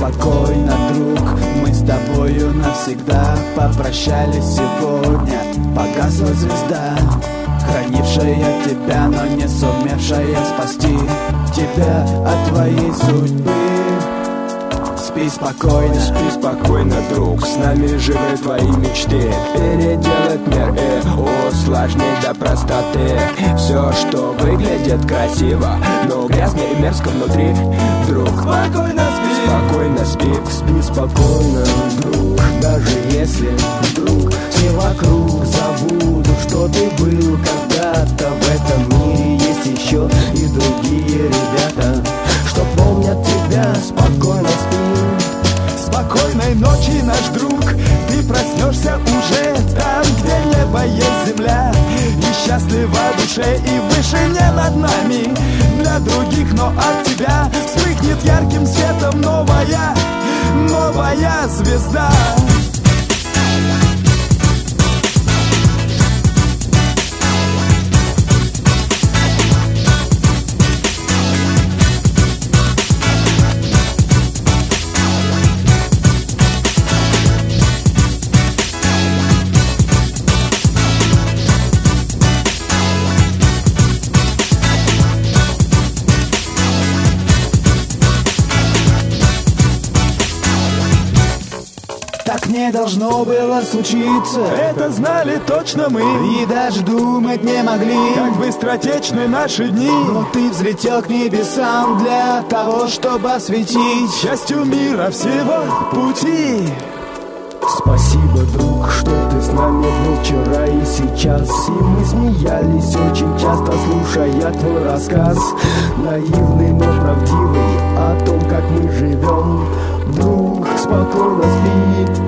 спокойно, друг, мы с тобою навсегда попрощались сегодня. Погасла звезда, хранившая тебя, но не сумевшая спасти тебя от твоей судьбы. Спи спокойно, друг, с нами живы твои мечты. Переделать мир и усложнить до простоты. Все, что выглядит красиво, но грязно и мерзко внутри. Друг, спокойно спи, спокойно, друг. Даже если вдруг все вокруг забудут, что ты был когда-то, в этом мире есть еще и другие ребята, что помнят тебя. Спокойно спи. Спокойной ночи, наш друг, ты проснешься уже там, где небо есть земля, и счастлива душе, и в вышине над нами. Для других, но от тебя вспыхнет ярким светом новая звезда. Так не должно было случиться, это знали точно мы, и даже думать не могли, как быстротечны наши дни. Но ты взлетел к небесам для того, чтобы осветить счастью мира всего пути. Спасибо, друг, что ты с нами был вчера и сейчас. И мы смеялись очень часто, слушая твой рассказ, наивный, но правдивый, о том, как мы живем. Друг, спокойно спи.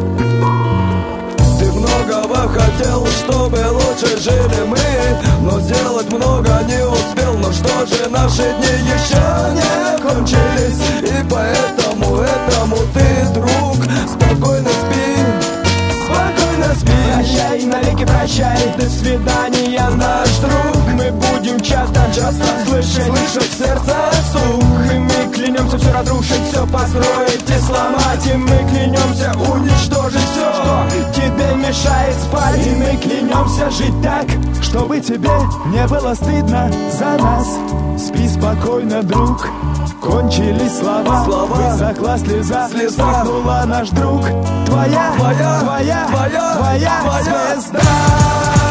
Ты многого хотел, чтобы лучше жили мы, но сделать много не успел. Но что же, наши дни еще не кончились, и поэтому ты, друг, спокойно спи. Спокойно спи. Прощай, навеки прощай, до свидания, наш друг. Мы будем часто слышать в сердце стук. И мы клянемся все разрушить, все построить и сломать. И мы клянемся уничтожить все, что тебе мешает спать. И мы клянемся жить так, чтобы тебе не было стыдно за нас. Спи спокойно, друг. Кончились слова. Высохла слеза. Вздохнула наш друг. Твоя звезда.